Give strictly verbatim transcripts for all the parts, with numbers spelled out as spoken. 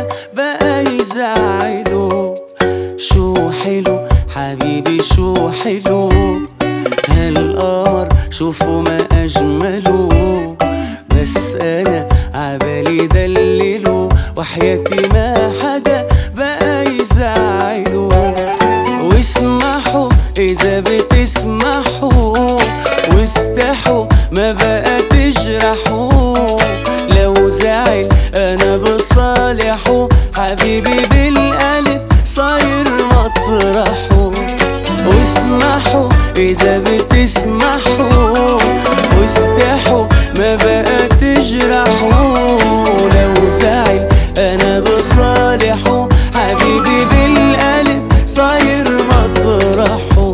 حدا بقى يزعله. شو حلو حبيبي شو حلو هالقمر شوفوا ما أجمله، بس أنا عبالي دلله وحياتي ما حدا بقى يزعله. واسمحوا إذا بتسمحوا واستحوا ما بقى تجرحوا، لو زعل أنا بصالحه حبيبي بالقلب صاير مطرحه. واسمحوا إذا بتسمحوا واستحوا ما بقى تجرحوا، لو زعل أنا بصالحه حبيبي بالقلب صاير مطرحه.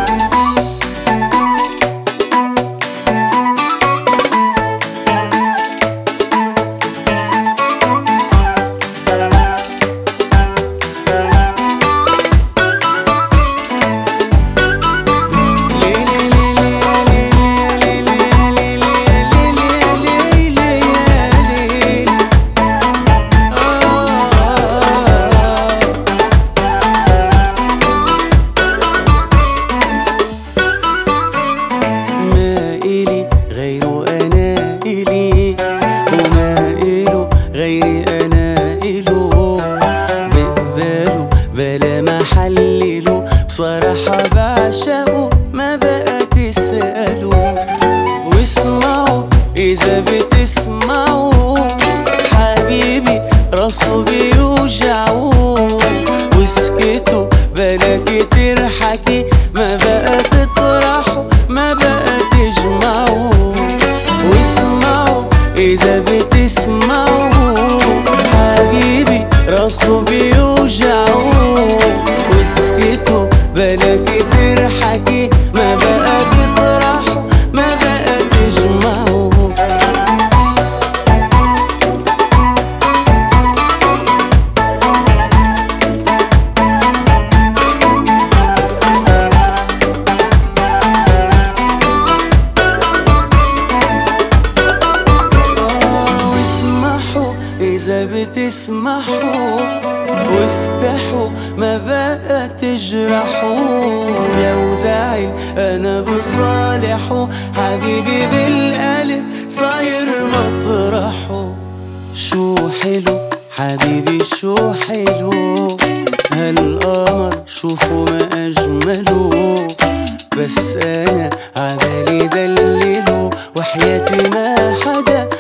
غيره أنا إلي وما إله غيري أنا إله، بقبله بلا ما حلله بصراحة بعشقه ما بقى تسأله. واسمعوا إذا بتسمعوا حبيبي راسه بيوجعه، واسكتوا بلا كتير حكي ما بقى تطرحوا ما بقى تجمعوا. واسمعوا إذا بتسمعوا حبيبي راسه بيوجعه، واسكتوا بلا كتير حكي ما بقى تطرحوا ما بقى تجمعوا. إذا بتسمحوا واستحوا ما بقى تجرحوا، لو زعل أنا بصالحه حبيبي بالقلب صاير مطرحه. شو حلو حبيبي شو حلو هالقمر شوفوا ما أجمله، بس أنا عبالي دلله وحياتي ما حدا